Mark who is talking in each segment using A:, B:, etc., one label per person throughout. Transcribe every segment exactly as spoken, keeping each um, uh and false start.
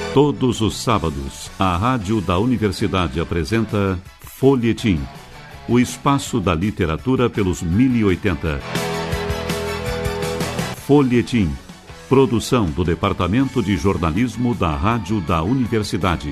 A: Todos os sábados, a Rádio da Universidade apresenta Folhetim, o espaço da literatura pelos mil e oitenta. Folhetim, produção do Departamento de Jornalismo da Rádio da Universidade.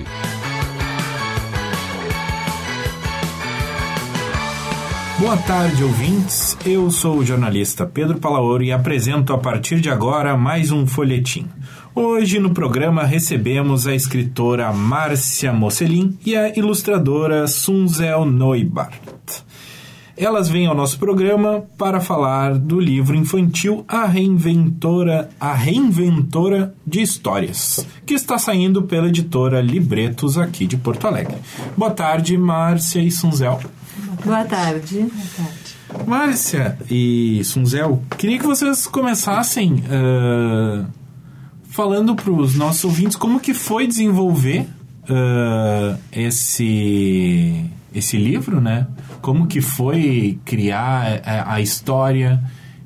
B: Boa tarde, ouvintes. Eu sou o jornalista Pedro Palaoro e apresento a partir de agora mais um Folhetim. Hoje no programa recebemos a escritora Márcia Mocelin e a ilustradora Sunzel Neubart. Elas vêm ao nosso programa para falar do livro infantil A Reinventora, A Reinventora de Histórias, que está saindo pela editora Libretos aqui de Porto Alegre. Boa tarde, Márcia e Sunzel.
C: Boa tarde. Boa tarde.
B: Márcia e Sunzel, queria que vocês começassem uh, falando para os nossos ouvintes como que foi desenvolver uh, esse, esse livro, né? Como que foi criar a, a história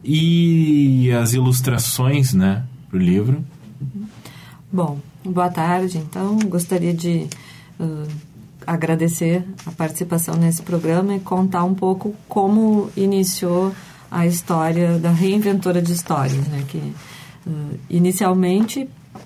B: e as ilustrações, né, para o livro.
C: Bom, boa tarde. Então, gostaria de uh, agradecer a participação nesse programa e contar um pouco como iniciou a história da Reinventora de Histórias, né? Que uh, inicialmente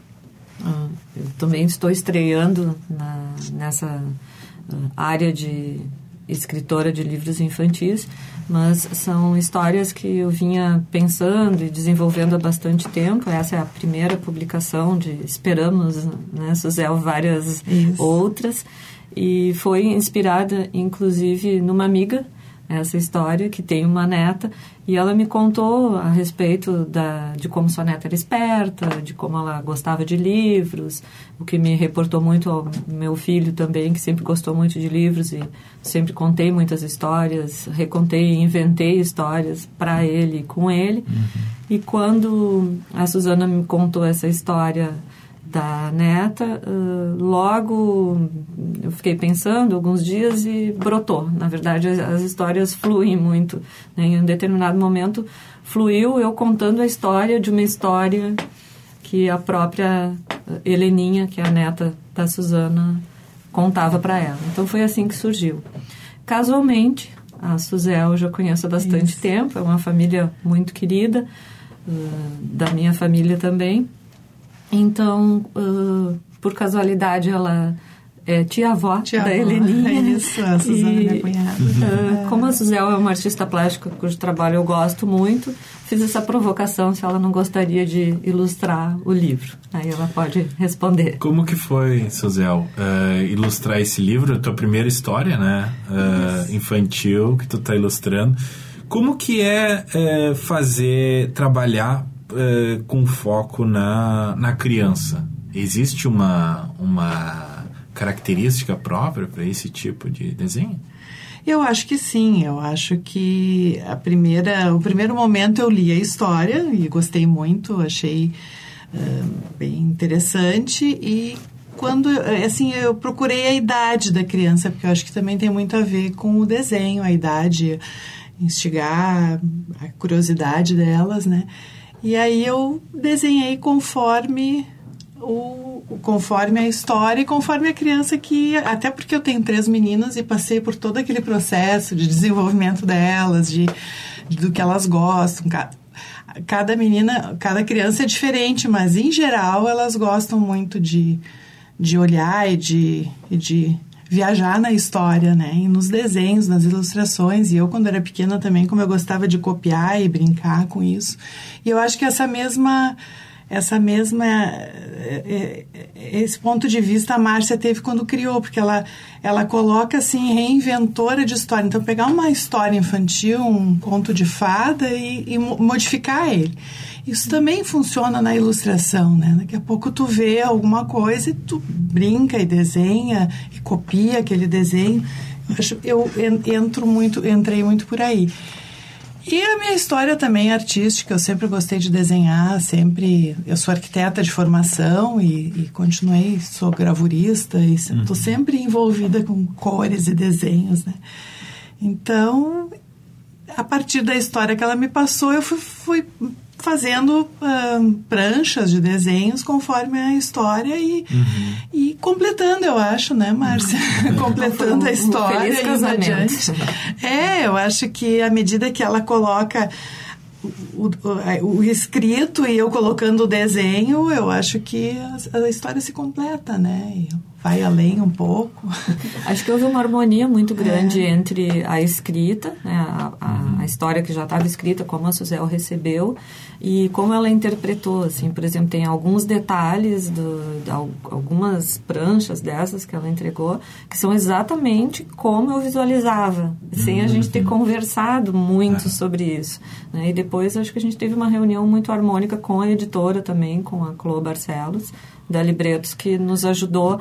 C: uh, eu também estou estreando na, nessa uh, área de escritora de livros infantis, mas são histórias que eu vinha pensando e desenvolvendo há bastante tempo. Essa é a primeira publicação de, esperamos, né, Suzel, várias Isso. outras. E foi inspirada, inclusive, numa amiga, essa história, que tem uma neta, e ela me contou a respeito da, de como sua neta era esperta, de como ela gostava de livros, o que me reportou muito ao meu filho também, que sempre gostou muito de livros, e sempre contei muitas histórias, recontei e inventei histórias para ele e com ele. Uhum. E quando a Suzana me contou essa história da neta, uh, logo eu fiquei pensando alguns dias e brotou. Na verdade, as, as histórias fluem muito, né? Em um determinado momento fluiu eu contando a história de uma história que a própria Heleninha, que é a neta da Suzana, contava para ela. Então foi assim que surgiu. Casualmente, a Suzel eu já conheço há bastante Isso. tempo, é uma família muito querida, uh, da minha família também. Então, uh, por casualidade, ela é tia-avó tia da Heleninha.
D: É isso, a Suzana, e, minha cunhada.
C: Uh, como a Suzel é uma artista plástica cujo trabalho eu gosto muito, fiz essa provocação se ela não gostaria de ilustrar o livro. Aí ela pode responder.
B: Como que foi, Suzel, uh, ilustrar esse livro? A tua primeira história, né? Uh, infantil, que tu tá ilustrando. Como que é uh, fazer, trabalhar Uh, com foco na, na criança? Existe uma, uma característica própria para esse tipo de desenho?
D: Eu acho que sim. Eu acho que a primeira, o primeiro momento eu li a história e gostei muito, achei uh, bem interessante, e quando, assim, eu procurei a idade da criança, porque eu acho que também tem muito a ver com o desenho, a idade, instigar a curiosidade delas, né? E aí eu desenhei conforme, o, conforme a história e conforme a criança que... Até porque eu tenho três meninas e passei por todo aquele processo de desenvolvimento delas, de, de do que elas gostam. Cada menina, cada criança é diferente, mas em geral elas gostam muito de, de olhar e de... E de viajar na história, né? E nos desenhos, nas ilustrações. E eu, quando era pequena também, como eu gostava de copiar e brincar com isso. E eu acho que essa mesma... Essa mesma... Esse ponto de vista a Márcia teve quando criou, porque ela, ela coloca, assim, reinventora de história. Então, pegar uma história infantil, um conto de fada e, e modificar ele. Isso também funciona na ilustração, né? Daqui a pouco tu vê alguma coisa e tu brinca e desenha e copia aquele desenho. Eu, acho, eu entro muito, entrei muito por aí. E a minha história também é artística. Eu sempre gostei de desenhar, sempre... Eu sou arquiteta de formação e, e continuei, sou gravurista e estou uhum. sempre envolvida com cores e desenhos, né? Então, a partir da história que ela me passou, eu fui... fui fazendo uh, pranchas de desenhos conforme a história e, uhum. e completando, eu acho, né, Márcia? Uhum. completando a história e indo adiante. É, eu acho que à medida que ela coloca o, o, o escrito e eu colocando o desenho, eu acho que a, a história se completa, né? E vai além um pouco.
C: Acho que houve uma harmonia muito grande é. entre a escrita, né, a, a, a história que já estava escrita, como a Suzel recebeu, e como ela interpretou, assim, por exemplo, tem alguns detalhes, do, de algumas pranchas dessas que ela entregou, que são exatamente como eu visualizava, sem a gente ter conversado muito sobre isso. Né? E depois, acho que a gente teve uma reunião muito harmônica com a editora também, com a Clô Barcelos, da Libretos, que nos ajudou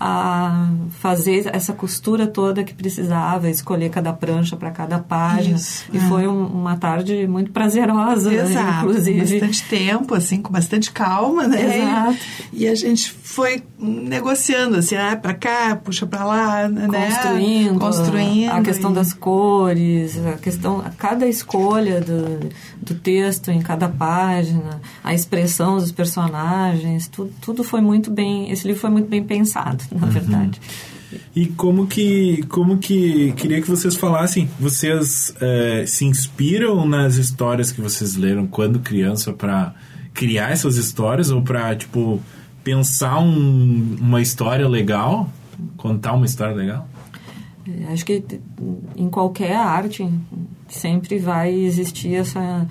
C: a fazer essa costura toda que precisava, escolher cada prancha para cada página. Isso, e é. foi um, uma tarde muito prazerosa,
D: Exato,
C: inclusive.
D: Bastante tempo, assim, com bastante calma, né?
C: Exato.
D: E a gente foi negociando, assim, ah, para cá, puxa para lá, né?
C: Construindo,
D: Construindo.
C: A questão e... das cores, a questão, cada escolha do, do texto em cada página, a expressão dos personagens, tudo, tudo foi muito bem, esse livro foi muito bem pensado, na uhum. verdade.
B: E como que, como que, queria que vocês falassem, vocês é, se inspiram nas histórias que vocês leram quando criança para criar essas histórias ou para, tipo, pensar um, uma história legal, contar uma história legal?
C: Acho que em qualquer arte sempre vai existir essa,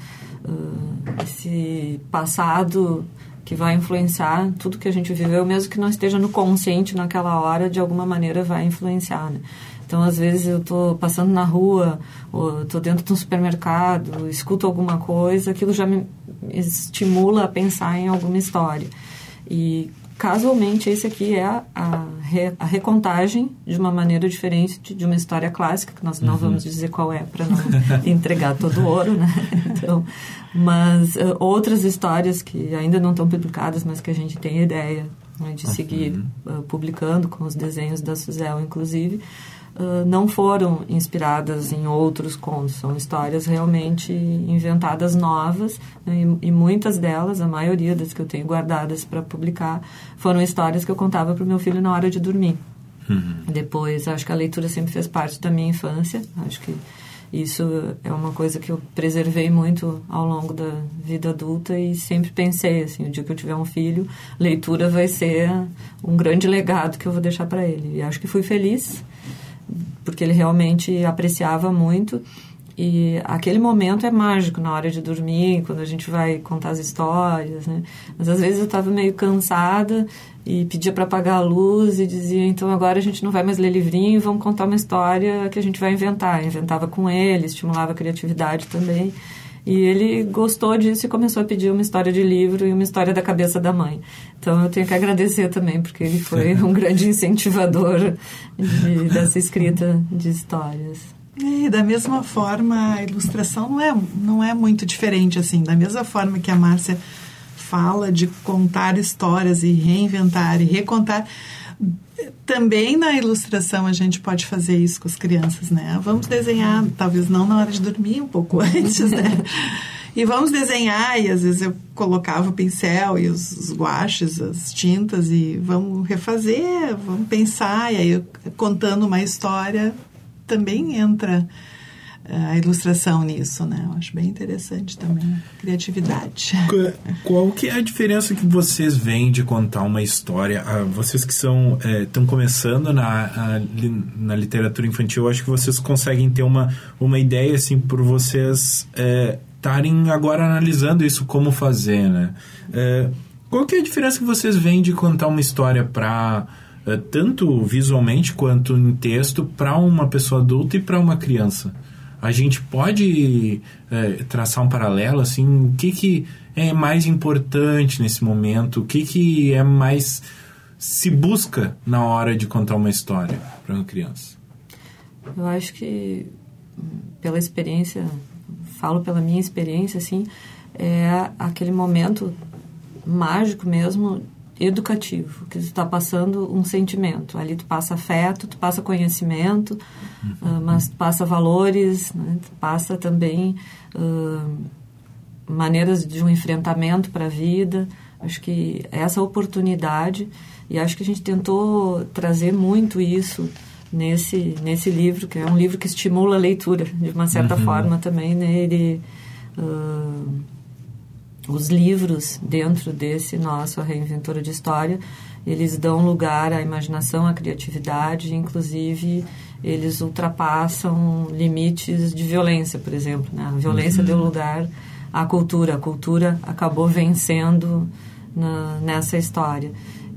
C: uh, esse passado que vai influenciar tudo que a gente viveu, mesmo que não esteja no consciente naquela hora, de alguma maneira vai influenciar, né? Então, às vezes, eu estou passando na rua, ou estou dentro de um supermercado, escuto alguma coisa, aquilo já me estimula a pensar em alguma história. E, casualmente, esse aqui é a, a, re, a recontagem de uma maneira diferente de, de uma história clássica, que nós não uhum. vamos dizer qual é, para não entregar todo o ouro, né? Então, mas uh, outras histórias que ainda não estão publicadas, mas que a gente tem ideia, né, de seguir uhum. uh, publicando, com os desenhos da Suzel, inclusive, uh, não foram inspiradas em outros contos. São histórias realmente inventadas novas, né, e, e muitas delas, a maioria das que eu tenho guardadas para publicar, foram histórias que eu contava para o meu filho na hora de dormir. Uhum. Depois, acho que a leitura sempre fez parte da minha infância. Acho que isso é uma coisa que eu preservei muito ao longo da vida adulta e sempre pensei, assim, o dia que eu tiver um filho, leitura vai ser um grande legado que eu vou deixar para ele. E acho que fui feliz, porque ele realmente apreciava muito. E aquele momento é mágico na hora de dormir, quando a gente vai contar as histórias, né? Mas às vezes eu estava meio cansada e pedia para apagar a luz e dizia, então agora a gente não vai mais ler livrinho, vamos contar uma história que a gente vai inventar. Inventava com ele, estimulava a criatividade também. E ele gostou disso e começou a pedir uma história de livro e uma história da cabeça da mãe. Então eu tenho que agradecer também, porque ele foi um grande incentivador de, dessa escrita de histórias.
D: E da mesma forma, a ilustração não é, não é muito diferente, assim. Da mesma forma que a Márcia fala de contar histórias e reinventar e recontar, também na ilustração a gente pode fazer isso com as crianças, né? Vamos desenhar, talvez não na hora de dormir, um pouco antes, né? E vamos desenhar, e às vezes eu colocava o pincel e os, os guaches, as tintas, e vamos refazer, vamos pensar, e aí eu, contando uma história, também entra a ilustração nisso, né? Eu acho bem interessante também, criatividade.
B: Qual que é a diferença que vocês veem de contar uma história? Ah, vocês que são estão é, começando na, a, na literatura infantil, eu acho que vocês conseguem ter uma, uma ideia, assim, por vocês estarem é, agora analisando isso, como fazer, né? É, qual que é a diferença que vocês veem de contar uma história para... Uh, tanto visualmente quanto em texto, para uma pessoa adulta e para uma criança? A gente pode uh, traçar um paralelo, assim, o que, que é mais importante nesse momento, o que, que é mais se busca na hora de contar uma história para uma criança?
C: Eu acho que, pela experiência, falo pela minha experiência, assim, é aquele momento mágico mesmo, educativo, que tu está passando um sentimento. Ali tu passa afeto, tu passa conhecimento, uhum. uh, mas tu passa valores, né? Tu passa também uh, maneiras de um enfrentamento para a vida. Acho que essa oportunidade, e acho que a gente tentou trazer muito isso nesse, nesse livro, que é um livro que estimula a leitura, de uma certa uhum. forma também, né? Ele, uh, os livros dentro desse nosso A Reinventora de História, eles dão lugar à imaginação, à criatividade, inclusive eles ultrapassam limites de violência, por exemplo, né? A violência uhum. deu lugar à cultura, a cultura acabou vencendo na, nessa história.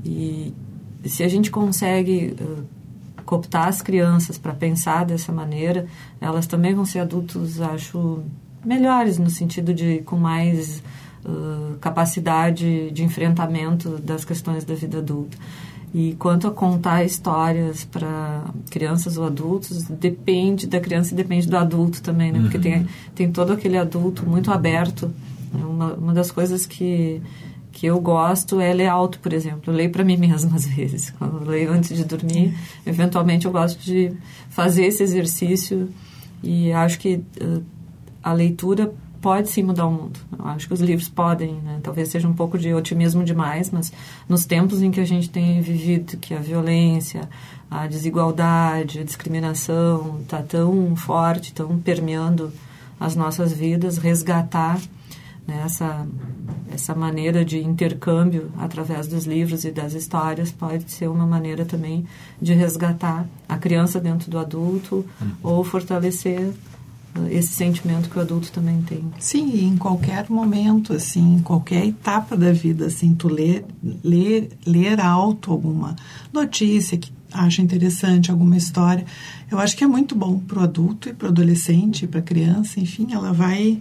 C: E se a gente consegue uh, cooptar as crianças para pensar dessa maneira, elas também vão ser adultos, acho, melhores, no sentido de com mais uh, capacidade de enfrentamento das questões da vida adulta. E quanto a contar histórias para crianças ou adultos, depende da criança e depende do adulto também, né? Uhum. Porque tem, tem todo aquele adulto muito aberto. Uma, uma das coisas que, que eu gosto é ler alto, por exemplo. Eu leio para mim mesma, às vezes. Quando eu leio antes de dormir, eventualmente eu gosto de fazer esse exercício. E acho que uh, a leitura pode sim mudar o mundo. Eu acho que os livros podem, né? Talvez seja um pouco de otimismo demais, mas nos tempos em que a gente tem vivido, que a violência, a desigualdade, a discriminação está tão forte, tão permeando as nossas vidas, resgatar, né, essa, essa maneira de intercâmbio através dos livros e das histórias pode ser uma maneira também de resgatar a criança dentro do adulto uhum. ou fortalecer esse sentimento que o adulto também tem.
D: Sim, em qualquer momento, assim, em qualquer etapa da vida, assim, tu ler, ler, ler alto alguma notícia que acha interessante, alguma história, eu acho que é muito bom para o adulto e para o adolescente, para a criança, enfim, ela vai,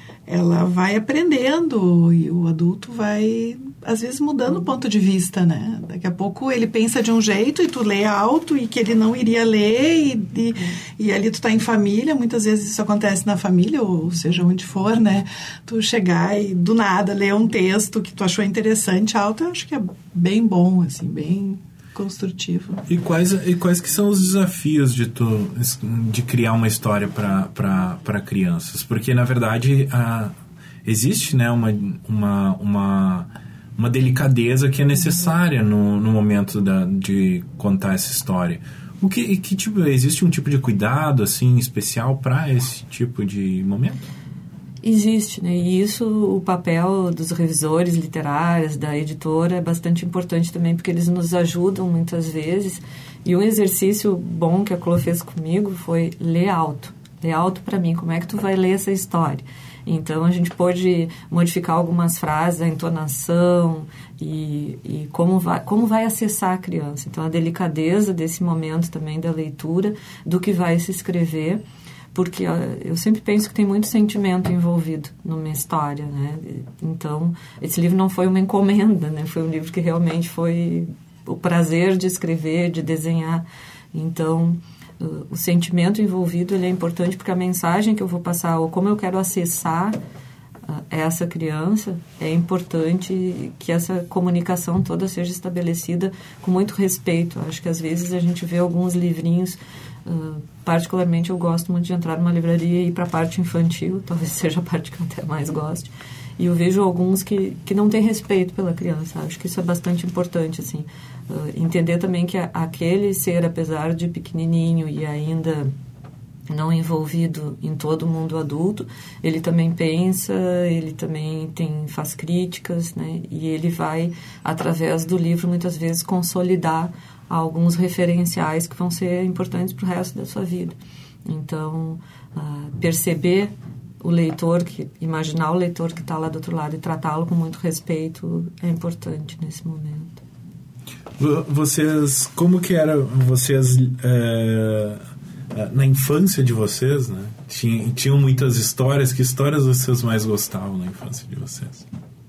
D: ela vai aprendendo e o adulto vai, às vezes, mudando o ponto de vista, né? Daqui a pouco ele pensa de um jeito e tu lê alto e que ele não iria ler e, e, e ali tu tá em família, muitas vezes isso acontece na família, ou seja, onde for, né? Tu chegar e do nada ler um texto que tu achou interessante alto, eu acho que é bem bom, assim, bem construtivo.
B: E quais, e quais que são os desafios de, tu, de criar uma história para crianças? Porque, na verdade, a, existe, né, uma... uma, uma uma delicadeza que é necessária no, no momento da, de contar essa história. O que, que tipo, existe um tipo de cuidado assim especial para esse tipo de momento?
C: Existe, né? E isso, o papel dos revisores literários, da editora, é bastante importante também, porque eles nos ajudam muitas vezes. E um exercício bom que a Clô fez comigo foi ler alto. Ler alto para mim, como é que tu vai ler essa história? Então, a gente pode modificar algumas frases, a entonação e, e como, vai, como vai acessar a criança. Então, a delicadeza desse momento também da leitura, do que vai se escrever, porque eu sempre penso que tem muito sentimento envolvido numa história, né? Então, esse livro não foi uma encomenda, né? Foi um livro que realmente foi o prazer de escrever, de desenhar. Então, o sentimento envolvido ele é importante porque a mensagem que eu vou passar ou como eu quero acessar uh, essa criança, é importante que essa comunicação toda seja estabelecida com muito respeito. Acho que às vezes a gente vê alguns livrinhos, uh, particularmente eu gosto muito de entrar numa livraria e ir para a parte infantil, talvez seja a parte que eu até mais goste, e eu vejo alguns que, que não têm respeito pela criança. Acho que isso é bastante importante, assim. Uh, entender também que a, aquele ser, apesar de pequenininho e ainda não envolvido em todo o mundo adulto, ele também pensa, ele também tem, faz críticas, né? E ele vai, através do livro, muitas vezes consolidar alguns referenciais que vão ser importantes para o resto da sua vida. Então, uh, perceber o leitor, que, imaginar o leitor que está lá do outro lado e tratá-lo com muito respeito é importante nesse momento.
B: Vocês, como que era vocês é, na infância de vocês, né? Tinham, tinham muitas histórias. Que histórias vocês mais gostavam na infância de vocês?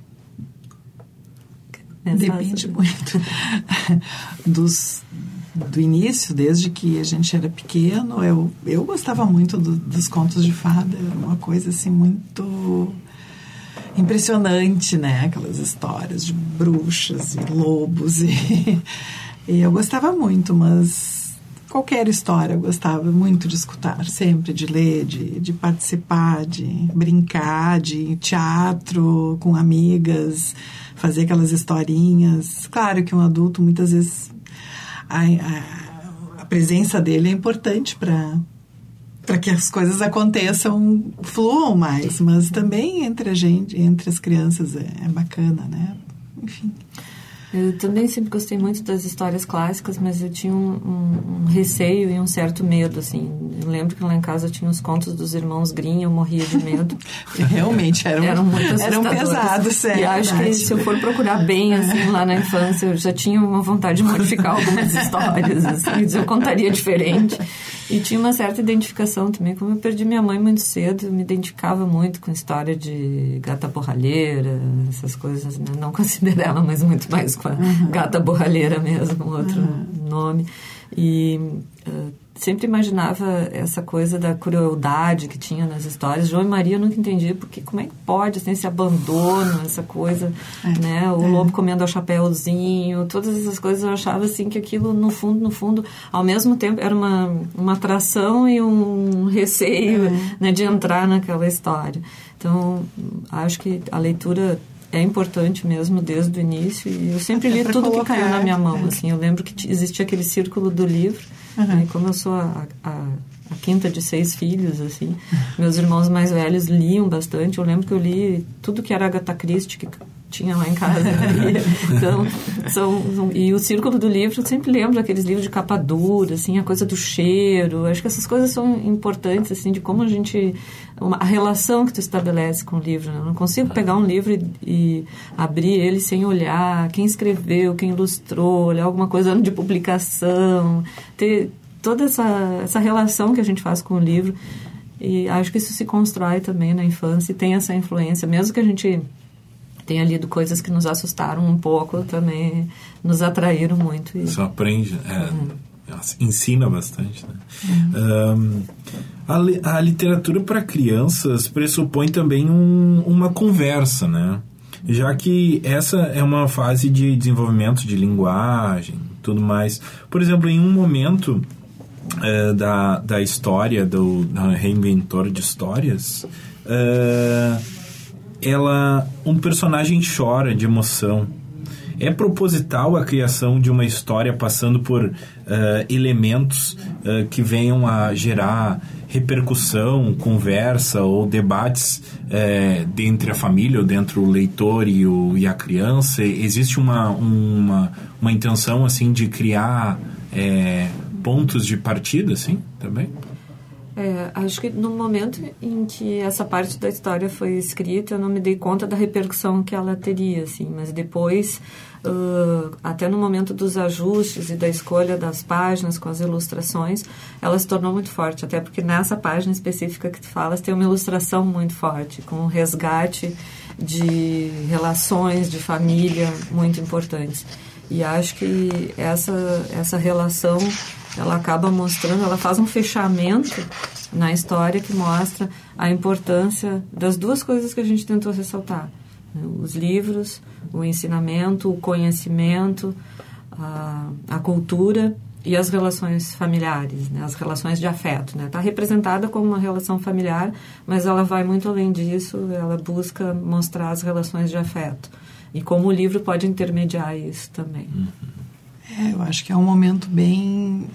D: Depende muito dos, do início, desde que a gente era pequeno. Eu, eu gostava muito do, dos contos de fada. Era uma coisa assim muito impressionante, né? Aquelas histórias de bruxas e lobos e, e eu gostava muito, mas qualquer história eu gostava muito de escutar, sempre, de ler, de, de participar, de brincar, de teatro com amigas, fazer aquelas historinhas. Claro que um adulto, muitas vezes, a, a, a presença dele é importante para para que as coisas aconteçam, fluam mais, mas também entre a gente, entre as crianças é, é bacana, né? Enfim.
C: Eu também sempre gostei muito das histórias clássicas, mas eu tinha um, um, um receio e um certo medo, assim. Eu lembro que lá em casa tinha os contos dos irmãos Grimm, eu morria de medo.
D: Realmente, eram,
C: eram muito
D: eram pesados, sério.
C: E acho que se eu for procurar bem, assim, lá na infância, eu já tinha uma vontade de modificar algumas histórias, assim, eu contaria diferente. E tinha uma certa identificação também. Como eu perdi minha mãe muito cedo, eu me identificava muito com a história de gata borralheira, essas coisas, né? Não com a Cinderela, mas muito mais com a uhum. gata borralheira mesmo, outro uhum. nome. E uh, sempre imaginava essa coisa da crueldade que tinha nas histórias. João e Maria eu nunca entendi, porque como é que pode, assim, esse abandono, essa coisa, é, né? O é. lobo comendo o chapéuzinho, todas essas coisas eu achava, assim, que aquilo, no fundo, no fundo, ao mesmo tempo, era uma, uma atração e um receio, é. né, de entrar naquela história. Então, acho que a leitura é importante mesmo desde o início, e eu sempre li tudo colocar, que caiu na minha mão, é. assim. Eu lembro que existia aquele círculo do livro, uhum. e como eu sou a, a, a quinta de seis filhos, assim, meus irmãos mais velhos liam bastante. Eu lembro que eu li tudo que era Agatha Christie, que tinha lá em casa. Então, são, são, e o círculo do livro, eu sempre lembro daqueles livros de capa dura, assim, a coisa do cheiro. Acho que essas coisas são importantes, assim, de como a gente... Uma, a relação que tu estabelece com o livro, né? Eu não consigo pegar um livro e, e abrir ele sem olhar quem escreveu, quem ilustrou, olhar alguma coisa, ano de publicação, ter toda essa, essa relação que a gente faz com o livro. E acho que isso se constrói também na infância e tem essa influência, mesmo que a gente tenha lido coisas que nos assustaram um pouco, também nos atraíram muito. E...
B: Você aprende, é, uhum. ensina bastante, né? Uhum. Um, a, li, a literatura para crianças pressupõe também um, uma conversa, né? Já que essa é uma fase de desenvolvimento de linguagem, tudo mais. Por exemplo, em um momento uh, da, da história do, do reinventor de histórias, uh, ela, um personagem chora de emoção. É proposital a criação de uma história passando por uh, elementos uh, que venham a gerar repercussão, conversa ou debates uh, dentre a família ou dentro do leitor e, o, e a criança? Existe uma, uma, uma intenção assim, de criar uh, pontos de partida assim, também?
C: É, acho que no momento em que essa parte da história foi escrita, eu não me dei conta da repercussão que ela teria, assim, mas depois, uh, até no momento dos ajustes e da escolha das páginas com as ilustrações, ela se tornou muito forte, até porque nessa página específica que tu falas tem uma ilustração muito forte, com um resgate de relações, de família muito importantes. E acho que essa, essa relação, ela acaba mostrando, ela faz um fechamento na história que mostra a importância das duas coisas que a gente tentou ressaltar, né? Os livros, o ensinamento, o conhecimento, a, a cultura e as relações familiares, né? As relações de afeto, né? Está representada como uma relação familiar, mas ela vai muito além disso, ela busca mostrar as relações de afeto. E como o livro pode intermediar isso também.
D: É, eu acho que é um momento bem,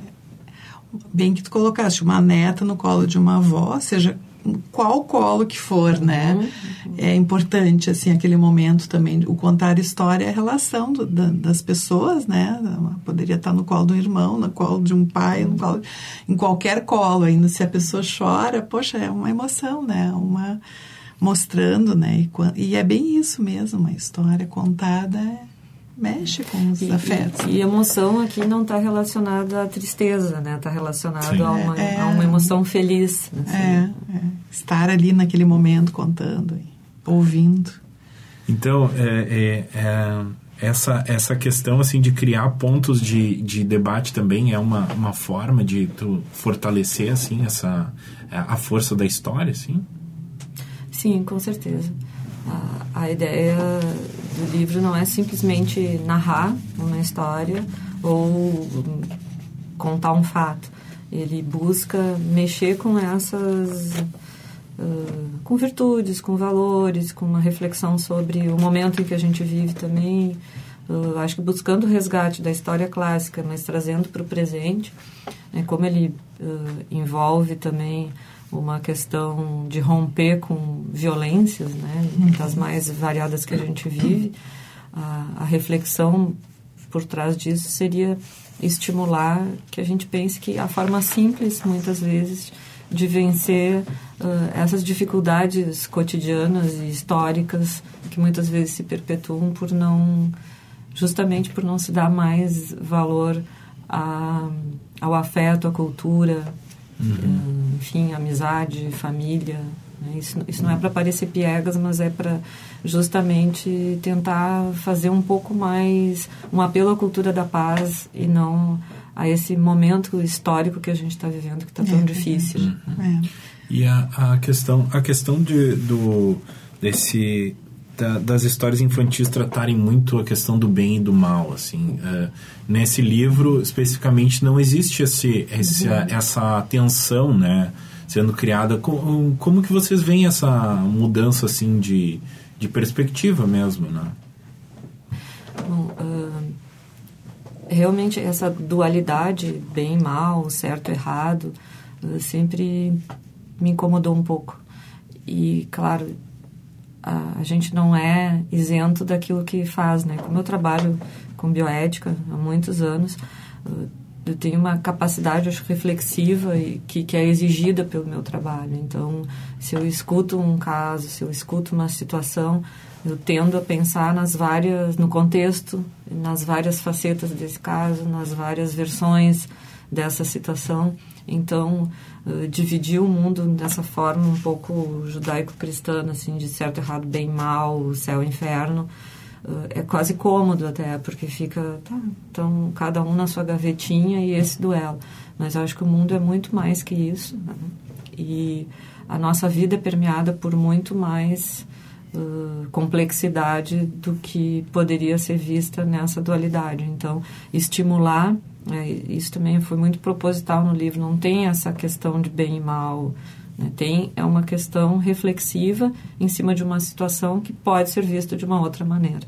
D: bem que tu colocaste, uma neta no colo de uma avó, seja qual colo que for, né? Uhum. É importante, assim, aquele momento também, o contar história é a relação do, da, das pessoas, né? Poderia estar no colo do irmão, no colo de um pai, no colo, em qualquer colo, ainda se a pessoa chora, poxa, é uma emoção, né? Uma... mostrando, né? E, e é bem isso mesmo, uma história contada mexe com os
C: e,
D: afetos.
C: E, e emoção aqui não está relacionada à tristeza, né? Está relacionado a uma,
D: é,
C: a uma emoção feliz. Assim.
D: É, é, estar ali naquele momento contando, ouvindo.
B: Então, é, é, é, essa, essa questão assim, de criar pontos de, de debate também é uma, uma forma de tu fortalecer assim, essa, a força da história, assim?
C: Sim, com certeza. A, a ideia do livro não é simplesmente narrar uma história ou contar um fato, ele busca mexer com essas... Uh, com virtudes, com valores, com uma reflexão sobre o momento em que a gente vive também. Uh, acho que buscando o resgate da história clássica, mas trazendo para o presente, né, como ele uh, envolve também uma questão de romper com violências, né, das mais variadas que a gente vive, a, a reflexão por trás disso seria estimular que a gente pense que a forma simples, muitas vezes, de vencer uh, essas dificuldades cotidianas e históricas que muitas vezes se perpetuam por não, justamente por não se dar mais valor a, ao afeto, à cultura, uhum. uh, enfim, amizade, família. Né? Isso, isso não é para parecer piegas, mas é para justamente tentar fazer um pouco mais um apelo à cultura da paz e não a esse momento histórico que a gente está vivendo, que está tão é, difícil.
B: Uhum. É. E a, a questão, a questão de, do, desse, da, das histórias infantis tratarem muito a questão do bem e do mal, assim, uh, nesse livro, especificamente, não existe esse, esse, uhum. essa tensão, né, sendo criada. Com, como que vocês veem essa mudança, assim, de, de perspectiva mesmo, né?
C: Bom, uh... realmente essa dualidade bem e mal, certo e errado, sempre me incomodou um pouco. E, claro, a, a gente não é isento daquilo que faz, né? Como eu trabalho com bioética há muitos anos, eu tenho uma capacidade, acho, reflexiva e que, que é exigida pelo meu trabalho. Então, se eu escuto um caso, se eu escuto uma situação, eu tendo a pensar nas várias, no contexto, nas várias facetas desse caso, nas várias versões dessa situação. Então, uh, dividir o mundo dessa forma um pouco judaico-cristã, assim, de certo, errado, bem, mal, céu, inferno, uh, é quase cômodo até, porque fica, tá, então, cada um na sua gavetinha e esse duelo. Mas eu acho que o mundo é muito mais que isso, né? E a nossa vida é permeada por muito mais Uh, complexidade do que poderia ser vista nessa dualidade. Então, estimular, é, isso também foi muito proposital no livro, não tem essa questão de bem e mal, né? Tem, é uma questão reflexiva em cima de uma situação que pode ser vista de uma outra maneira.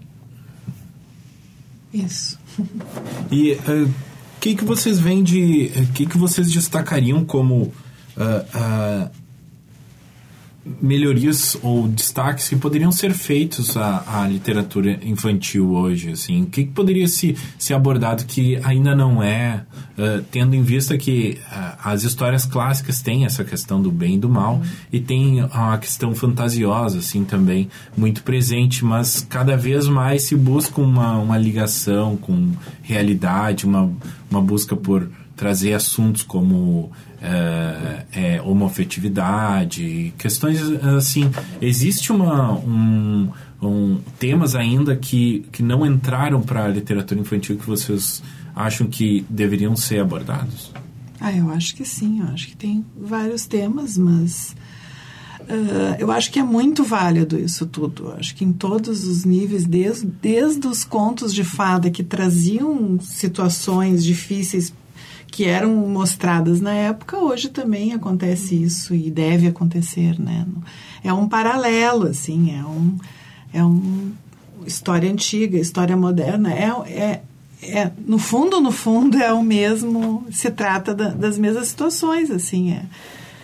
D: Isso.
B: E o uh, que que vocês veem de... O uh, que que vocês destacariam como... Uh, uh, melhorias ou destaques que poderiam ser feitos à, à literatura infantil hoje, assim, o que, que poderia se, ser abordado que ainda não é, uh, tendo em vista que uh, as histórias clássicas têm essa questão do bem e do mal, uhum. e tem uma questão fantasiosa, assim, também muito presente, mas cada vez mais se busca uma, uma ligação com realidade, uma, uma busca por trazer assuntos como é, é, homoafetividade, questões assim. Existe uma, um, um, temas ainda que, que não entraram para a literatura infantil que vocês acham que deveriam ser abordados?
D: Ah, eu acho que sim. Eu acho que tem vários temas, mas uh, eu acho que é muito válido isso tudo. Eu acho que em todos os níveis, desde, desde os contos de fada que traziam situações difíceis que eram mostradas na época, hoje também acontece isso e deve acontecer, né? É um paralelo, assim, é um, é um história antiga, história moderna, é, é, é no fundo, no fundo, é o mesmo, se trata da, das mesmas situações, assim, é,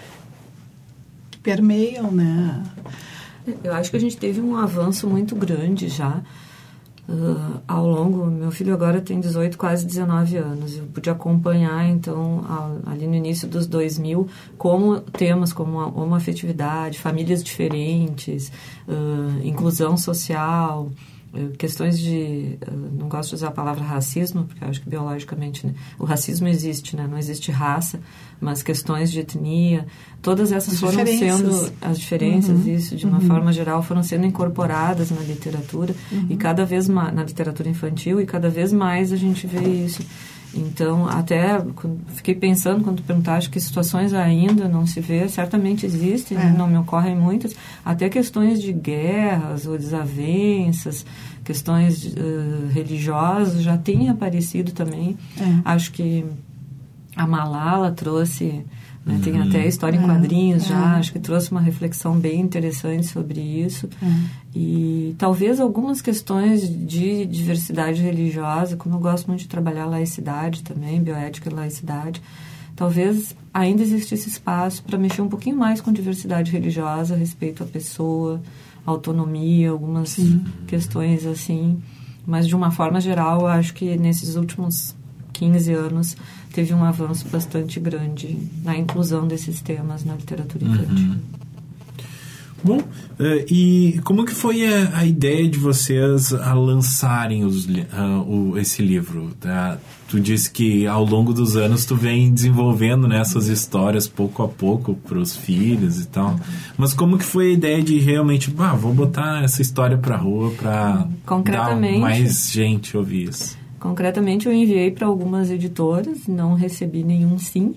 D: que permeiam, né?
C: Eu acho que a gente teve um avanço muito grande já, Uh, ao longo, meu filho agora tem dezoito, quase dezenove anos. Eu pude acompanhar, então, ao, ali no início dos dois mil, como temas como a homoafetividade, famílias diferentes, uh, inclusão social, uh, questões de... Uh, não gosto de usar a palavra racismo, porque eu acho que biologicamente, né, o racismo existe, né, não existe raça, mas questões de etnia, todas essas as foram sendo, as diferenças, uhum. isso, de uma uhum. forma geral, foram sendo incorporadas na literatura, uhum. e cada vez mais, na literatura infantil, e cada vez mais a gente vê isso. Então, até fiquei pensando, quando tu perguntaste que situações ainda não se vê, certamente existem, é. não me ocorrem muitas, até questões de guerras ou desavenças, questões uh, religiosas já têm aparecido também. É. Acho que A Malala trouxe, né, tem até a história em quadrinhos é, já, é. acho que trouxe uma reflexão bem interessante sobre isso. É. E talvez algumas questões de diversidade religiosa, como eu gosto muito de trabalhar laicidade também, bioética e laicidade, talvez ainda existisse espaço para mexer um pouquinho mais com diversidade religiosa, respeito à pessoa, autonomia, algumas Sim. questões assim. Mas, de uma forma geral, eu acho que nesses últimos quinze anos teve um avanço bastante grande na inclusão desses temas na literatura infantil.
B: Uhum. Bom, uh, e como que foi a, a ideia de vocês a lançarem os, uh, o, esse livro? Tá? Tu disse que ao longo dos anos tu vem desenvolvendo, né, essas histórias pouco a pouco para os filhos e tal. Mas como que foi a ideia de realmente, ah, vou botar essa história para a rua para dar mais gente ouvir isso?
C: Concretamente eu enviei para algumas editoras, não recebi nenhum sim.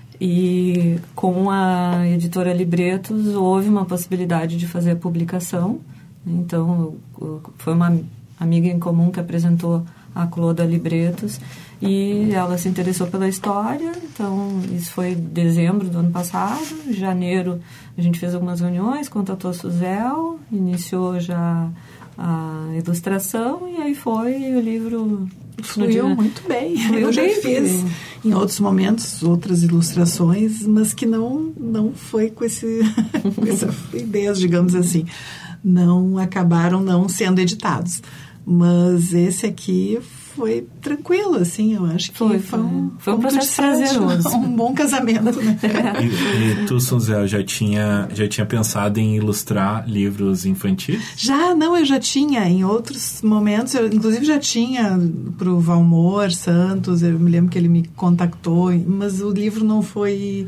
C: E com a editora Libretos houve uma possibilidade de fazer a publicação. Então, foi uma amiga em comum que apresentou a Cloda Libretos e ela se interessou pela história. Então, isso foi em dezembro do ano passado. Em janeiro, a gente fez algumas reuniões, contatou a Suzel, iniciou já a ilustração e aí foi o livro...
D: Fluiu muito bem. Eu já fiz em outros momentos outras ilustrações, mas que não, não foi com, esse, com essa ideias, digamos assim. Não acabaram não sendo editados. Mas esse aqui foi tranquilo, assim, eu acho que
C: foi,
D: foi um,
C: foi um processo prazeroso.
D: Um bom casamento, né?
B: E, e tu, Suzel, já tinha, já tinha pensado em ilustrar livros infantis?
D: Já, não, eu já tinha, em outros momentos, eu inclusive já tinha para o Valmor Santos, eu me lembro que ele me contactou, mas o livro não foi...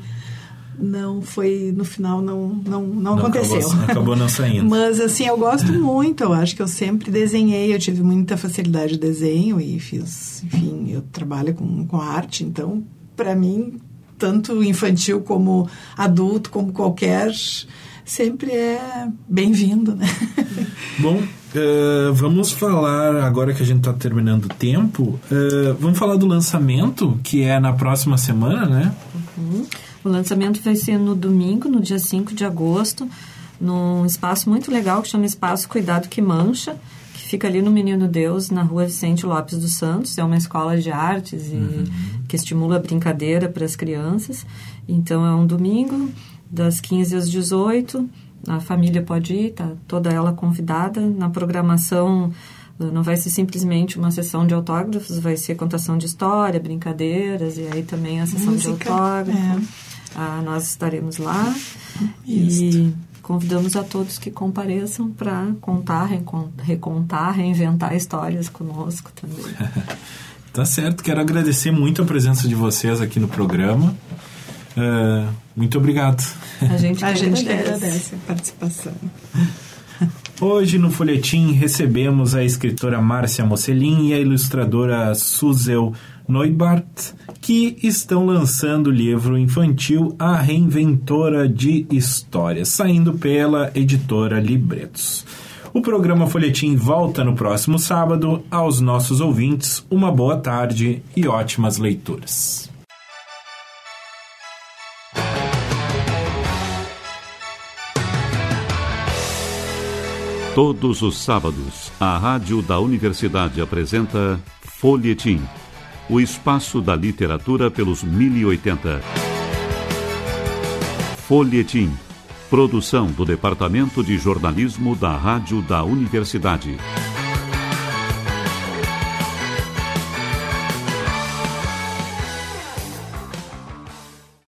D: não foi, no final não, não, não, não aconteceu.
B: Acabou, acabou não saindo.
D: Mas assim, eu gosto muito, eu acho que eu sempre desenhei, eu tive muita facilidade de desenho e fiz, enfim, eu trabalho com, com arte, então, para mim, tanto infantil como adulto, como qualquer, sempre é bem-vindo, né?
B: Bom, uh, vamos falar, agora que a gente está terminando o tempo, uh, vamos falar do lançamento, que é na próxima semana, né?
C: Uhum. O lançamento vai ser no domingo, no dia cinco de agosto, num espaço muito legal que chama Espaço Cuidado que Mancha, que fica ali no Menino Deus, na rua Vicente Lopes dos Santos. É uma escola de artes e uhum. que estimula a brincadeira para as crianças. Então, é um domingo, das quinze às dezoito. A família pode ir, tá toda ela convidada. Na programação, não vai ser simplesmente uma sessão de autógrafos, vai ser contação de história, brincadeiras, e aí também a sessão Música, de autógrafo. É. Ah, nós estaremos lá. Isso. E convidamos a todos que compareçam para contar, recontar, reinventar histórias conosco também.
B: Tá certo, quero agradecer muito a presença de vocês aqui no programa. Uh, muito obrigado.
C: A gente,
D: a gente agradece a participação.
B: Hoje no Folhetim recebemos a escritora Márcia Mocelin e a ilustradora Suzel Neubart, que estão lançando o livro infantil A Reinventora de Histórias, saindo pela editora Libretos. O programa Folhetim volta no próximo sábado. Aos nossos ouvintes, uma boa tarde e ótimas leituras.
A: Todos os sábados, a Rádio da Universidade apresenta Folhetim, o espaço da literatura pelos mil e oitenta. Folhetim, produção do Departamento de Jornalismo da Rádio da Universidade.